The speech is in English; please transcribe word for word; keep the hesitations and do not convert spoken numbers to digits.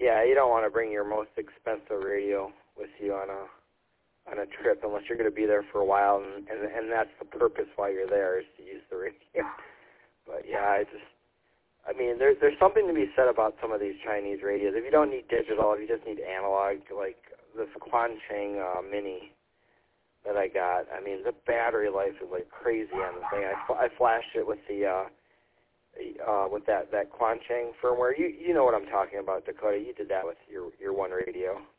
Yeah, you don't want to bring your most expensive radio with you on a on a trip unless you're going to be there for a while, and, and and that's the purpose why you're there, is to use the radio. But yeah, I just, I mean, there's there's something to be said about some of these Chinese radios. If you don't need digital, if you just need analog, like this Quancheng uh, Mini that I got, I mean, the battery life is like crazy on the thing. I, I flashed it with the uh, uh, with that that Quancheng firmware. You you know what I'm talking about, Dakota? You did that with your your one radio.